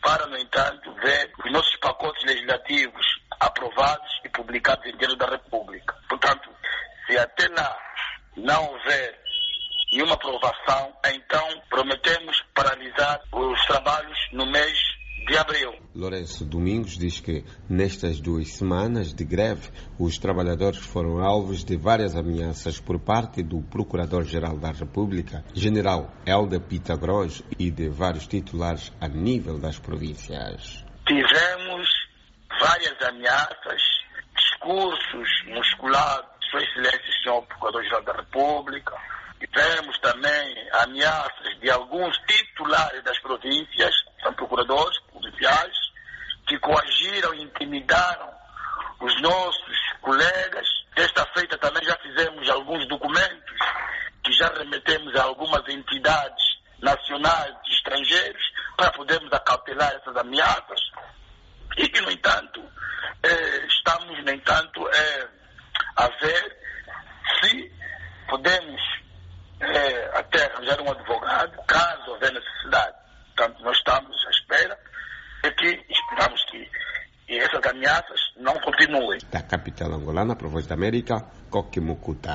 para, no entanto, ver os nossos pacotes legislativos aprovados e publicados em Diário da República. Portanto, se até lá não houver nenhuma aprovação, então prometemos paralisar os trabalhos no mês de abril. Lourenço Domingos diz que nestas 2 semanas de greve, os trabalhadores foram alvos de várias ameaças por parte do Procurador-Geral da República, General Helder Pitagros, e de vários titulares a nível das províncias. Tivemos várias ameaças, discursos musculados, Sua Excelência, Senhor Procurador-Geral da República. Tivemos também ameaças de alguns titulares das províncias, são procuradores provinciais, que coagiram e intimidaram os nossos colegas. Desta feita também já fizemos alguns documentos que já remetemos a algumas entidades nacionais e estrangeiros para podermos acautelar essas ameaças. E que, no entanto, estamos, no entanto, a ver se podemos até arranjar um advogado, caso houver necessidade. Portanto, nós estamos à espera e que esperamos que essas ameaças não continuem. Da capital angolana, para a Voz da América, Coque Mucuta.